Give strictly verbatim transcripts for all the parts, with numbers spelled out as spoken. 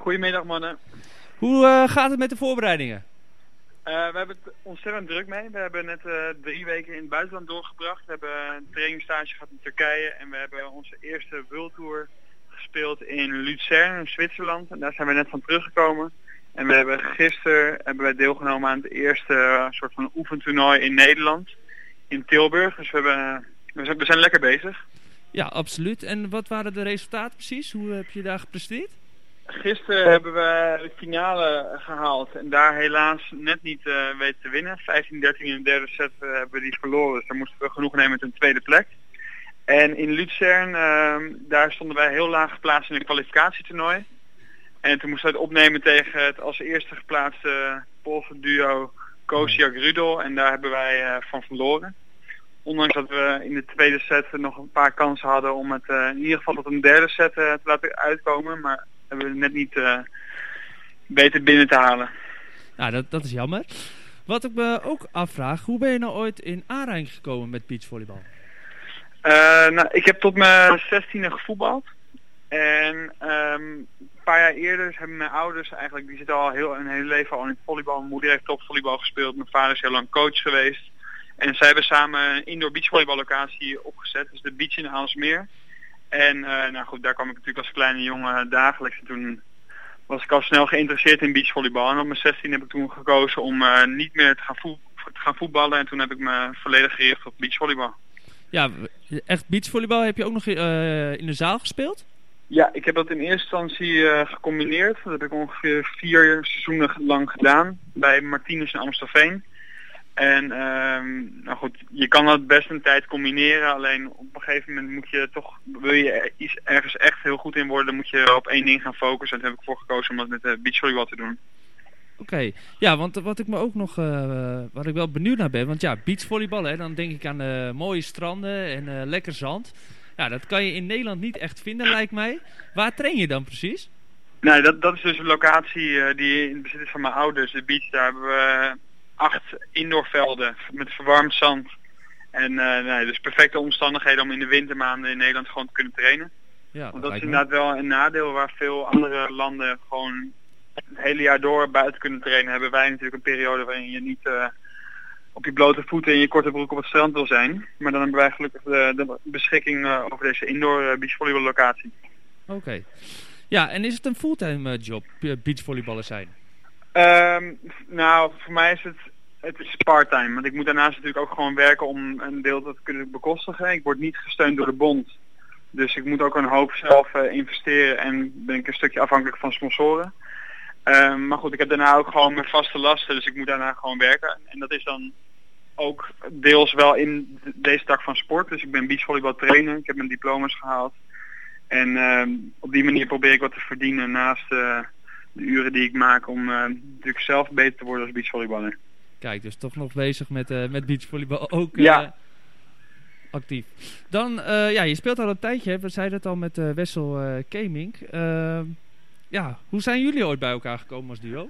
Goedemiddag mannen. Hoe uh, gaat het met de voorbereidingen? Uh, we hebben het ontzettend druk mee. We hebben net uh, drie weken in het buitenland doorgebracht. We hebben een trainingsstage gehad in Turkije en we hebben onze eerste World Tour gespeeld in Luzern in Zwitserland. En daar zijn we net van teruggekomen. En we hebben gisteren hebben wij deelgenomen aan het eerste uh, soort van oefentoernooi in Nederland, in Tilburg. Dus we, hebben, we, zijn, we zijn lekker bezig. Ja, absoluut. En wat waren de resultaten precies? Hoe heb je daar gepresteerd? Gisteren hebben we de finale gehaald en daar helaas net niet uh, weten te winnen. vijftien dertien in de derde set uh, hebben we die verloren, dus daar moesten we genoeg nemen met een tweede plek. En in Luzern, uh, daar stonden wij heel laag geplaatst in een kwalificatietoernooi. En toen moesten we het opnemen tegen het als eerste geplaatste Poolse duo Kosiak-Rudel en daar hebben wij uh, van verloren. Ondanks dat we in de tweede set nog een paar kansen hadden om het uh, in ieder geval tot een derde set uh, te laten uitkomen, maar hebben we het net niet uh, beter binnen te halen. Nou, dat, dat is jammer. Wat ik me ook afvraag, hoe ben je nou ooit in aanraking gekomen met beachvolleybal? Uh, nou, ik heb tot mijn zestiende gevoetbald. En um, een paar jaar eerder hebben mijn ouders eigenlijk, die zitten al heel een hele leven al in het volleybal. Mijn moeder heeft topvolleybal gespeeld, mijn vader is heel lang coach geweest. En zij hebben samen een indoor beachvolleyballocatie opgezet, dus de beach in Aalsmeer. En uh, nou goed, daar kwam ik natuurlijk als kleine jongen dagelijks. En toen was ik al snel geïnteresseerd in beachvolleybal. En op mijn zestien heb ik toen gekozen om uh, niet meer te gaan, voet, te gaan voetballen. En toen heb ik me volledig gericht op beachvolleybal. Ja, echt beachvolleybal. Heb je ook nog uh, in de zaal gespeeld? Ja, ik heb dat in eerste instantie uh, gecombineerd. Dat heb ik ongeveer vier seizoenen lang gedaan bij Martinez in Amstelveen. En um, nou goed, je kan dat best een tijd combineren, alleen op een gegeven moment moet je toch, wil je iets ergens echt heel goed in worden, dan moet je op één ding gaan focussen. En daar heb ik voor gekozen om dat met de beachvolleybal te doen. Oké, okay. Ja, want wat ik me ook nog, uh, wat ik wel benieuwd naar ben, want ja, beachvolleybal, hè, dan denk ik aan uh, mooie stranden en uh, lekker zand. Ja, dat kan je in Nederland niet echt vinden, lijkt mij. Waar train je dan precies? Nee, dat, dat is dus een locatie uh, die in bezit is van mijn ouders, de beach. Daar hebben we uh, acht indoorvelden met verwarmd zand. En uh, nee, dus perfecte omstandigheden om in de wintermaanden in Nederland gewoon te kunnen trainen. Ja, dat Want dat is inderdaad me. wel een nadeel waar veel andere landen gewoon het hele jaar door buiten kunnen trainen. Hebben wij natuurlijk een periode waarin je niet uh, op je blote voeten in je korte broek op het strand wil zijn. Maar dan hebben wij gelukkig de, de beschikking uh, over deze indoor uh, beachvolleybal locatie. Oké. Okay. Ja, en is het een fulltime uh, job, beachvolleyballer zijn? Um, nou, voor mij is het, het is part-time. Want ik moet daarnaast natuurlijk ook gewoon werken om een deel te kunnen bekostigen. Ik word niet gesteund door de bond. Dus ik moet ook een hoop zelf uh, investeren en ben ik een stukje afhankelijk van sponsoren. Um, maar goed, ik heb daarna ook gewoon mijn vaste lasten, dus ik moet daarna gewoon werken. En dat is dan ook deels wel in deze tak van sport. Dus ik ben beachvolleybal trainer, ik heb mijn diploma's gehaald. En um, op die manier probeer ik wat te verdienen naast uh, de uren die ik maak om uh, natuurlijk zelf beter te worden als beachvolleyballer. Kijk, dus toch nog bezig met, uh, met beachvolleybal ook uh, ja. actief. Dan, uh, ja, je speelt al een tijdje, hè? We zeiden het al met uh, Wessel uh, Kemink. Uh, ja, hoe zijn jullie ooit bij elkaar gekomen als duo?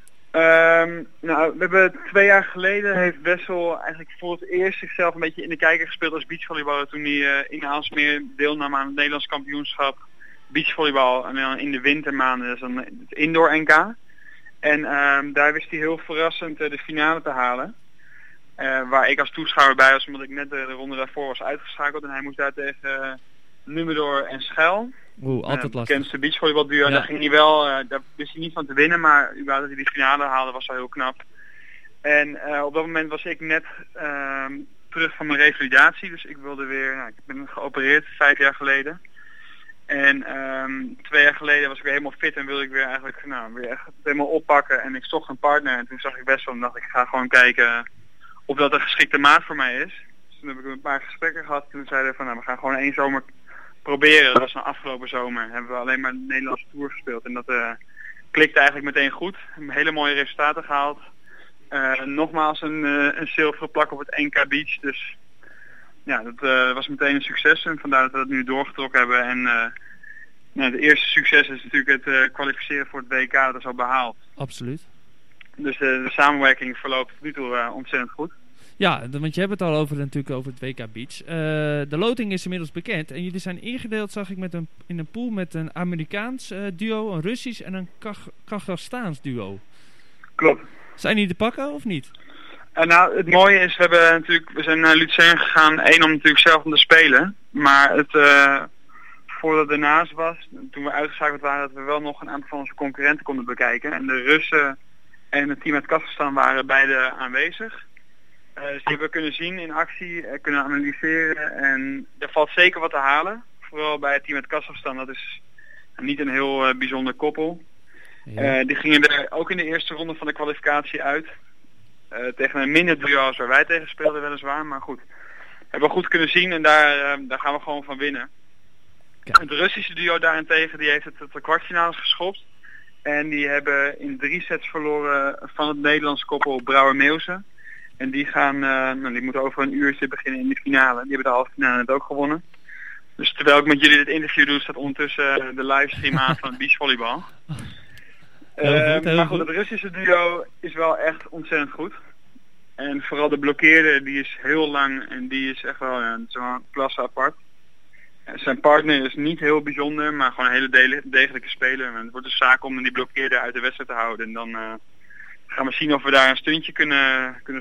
Um, nou, we hebben twee jaar geleden heeft Wessel eigenlijk voor het eerst zichzelf een beetje in de kijker gespeeld als beachvolleyballer toen hij uh, in Aalsmeer deelnam aan het Nederlands kampioenschap beachvolleybal en dan in de wintermaanden, dus dan het indoor N K. En um, daar wist hij heel verrassend uh, de finale te halen. Uh, waar ik als toeschouwer bij was, omdat ik net de, de ronde daarvoor was uitgeschakeld en hij moest daar tegen uh, Numedor en Schel. Oeh, altijd uh, lastig. Bekendste beachvolleybalduo. Ja. Daar ging hij wel, uh, daar wist hij niet van te winnen, maar überhaupt dat hij die finale haalde was al heel knap. En uh, op dat moment was ik net uh, terug van mijn revalidatie, dus ik wilde weer, nou, ik ben geopereerd vijf jaar geleden. En um, twee jaar geleden was ik weer helemaal fit en wilde ik weer eigenlijk, nou, weer echt helemaal oppakken. En ik zocht een partner en toen zag ik Wessel en dacht ik ga gewoon kijken of dat een geschikte maat voor mij is. Dus toen heb ik een paar gesprekken gehad en toen zeiden we van nou, we gaan gewoon één zomer proberen. Dat was een afgelopen zomer. Hebben we alleen maar de Nederlandse Tour gespeeld. En dat uh, klikte eigenlijk meteen goed. We hebben hele mooie resultaten gehaald. Uh, nogmaals een, uh, een zilveren plak op het N K Beach. Dus ja, dat uh, was meteen een succes. En vandaar dat we dat nu doorgetrokken hebben. En uh, nou, het eerste succes is natuurlijk het uh, kwalificeren voor het W K. Dat is al behaald. Absoluut. Dus uh, de samenwerking verloopt tot nu toe uh, ontzettend goed. Ja, want je hebt het al over, natuurlijk over het W K Beach. Uh, de loting is inmiddels bekend. En jullie zijn ingedeeld, zag ik, met een, in een pool met een Amerikaans uh, duo, een Russisch en een Kazachstaans duo. Klopt. Zijn die te pakken of niet? Uh, nou, het mooie is, we, hebben natuurlijk, we zijn naar Luzern gegaan. Eén om natuurlijk zelf om te spelen. Maar het, uh, voordat het ernaast was, toen we uitgeschakeld waren, dat we wel nog een aantal van onze concurrenten konden bekijken. En de Russen en het team uit Kazachstan waren beide aanwezig. Uh, dus die hebben we kunnen zien in actie, uh, kunnen analyseren en er valt zeker wat te halen. Vooral bij het team uit Kazachstan, dat is niet een heel uh, bijzonder koppel. Ja. Uh, die gingen er ook in de eerste ronde van de kwalificatie uit. Uh, tegen een minder duo als waar wij tegen speelden weliswaar, maar goed. Hebben we goed kunnen zien en daar, uh, daar gaan we gewoon van winnen. Ja. Het Russische duo daarentegen, die heeft het tot de kwartfinales geschopt. En die hebben in drie sets verloren van het Nederlandse koppel Brouwer-Meeuwse. En die gaan, uh, nou, die moeten over een uurtje beginnen in de finale. Die hebben de halve finale net ook gewonnen. Dus terwijl ik met jullie dit interview doe, staat ondertussen de livestream aan van het beachvolleybal. Uh, goed, maar goed, het Russische duo is wel echt ontzettend goed. En vooral de blokkeerder, die is heel lang en die is echt wel een zo'n klasse apart. Uh, zijn partner is niet heel bijzonder, maar gewoon een hele de- degelijke speler. En het wordt dus zaak om die blokkeerder uit de wedstrijd te houden. En dan uh, gaan we zien of we daar een stuntje kunnen, kunnen